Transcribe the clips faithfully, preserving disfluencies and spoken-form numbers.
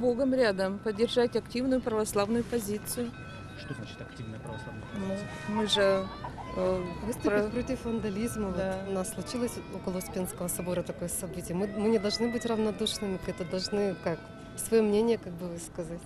Богом рядом, поддержать активную православную позицию. Что значит активная православная Ну, позиция? мы же э, Выступить про- против вандализма. Да. Вот у нас случилось около Успенского собора такое событие. Мы, мы не должны быть равнодушными к этому, должны как свое мнение как бы высказать.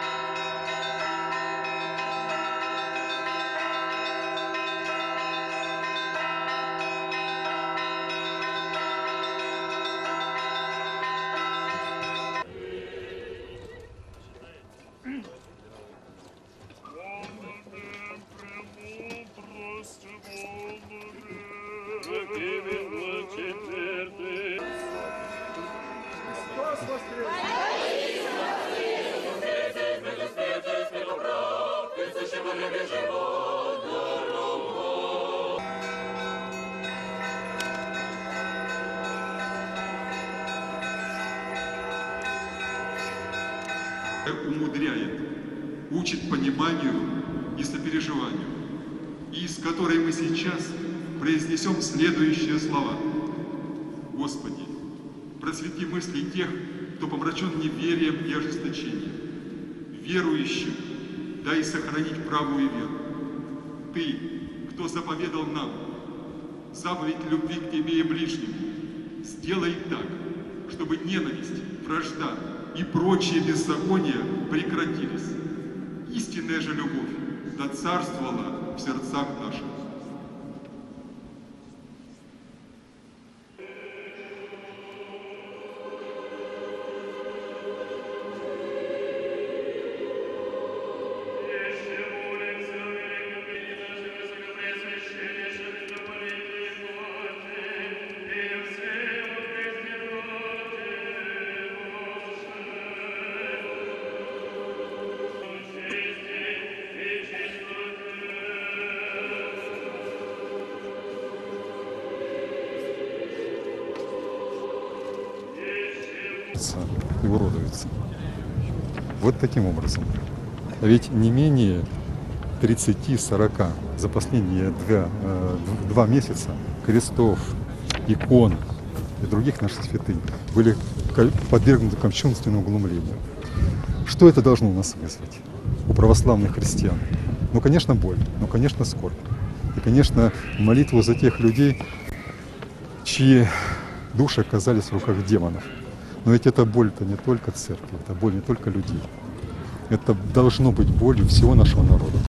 Умудряет, учит пониманию и сопереживанию, и из которой мы сейчас произнесем следующие слова. Господи, просвети мысли тех, кто помрачен неверием и ожесточением. Верующим дай сохранить правую веру. Ты, кто заповедал нам заповедь любви к тебе и ближнему, сделай так, чтобы ненависть, вражда и прочие беззакония прекратились. Истинная же любовь да царствовала в сердцах наших. И уродуется. Вот таким образом. А ведь не менее тридцати-сорока за последние два, э, два месяца крестов, икон и других наших святынь были подвергнуты кощунственному глумлению. Что это должно у нас вызвать? У православных христиан? Ну, конечно, боль, ну, конечно, скорбь. И, конечно, молитву за тех людей, чьи души оказались в руках демонов. Но ведь эта боль-то не только церкви, это боль не только людей. Это должно быть болью всего нашего народа.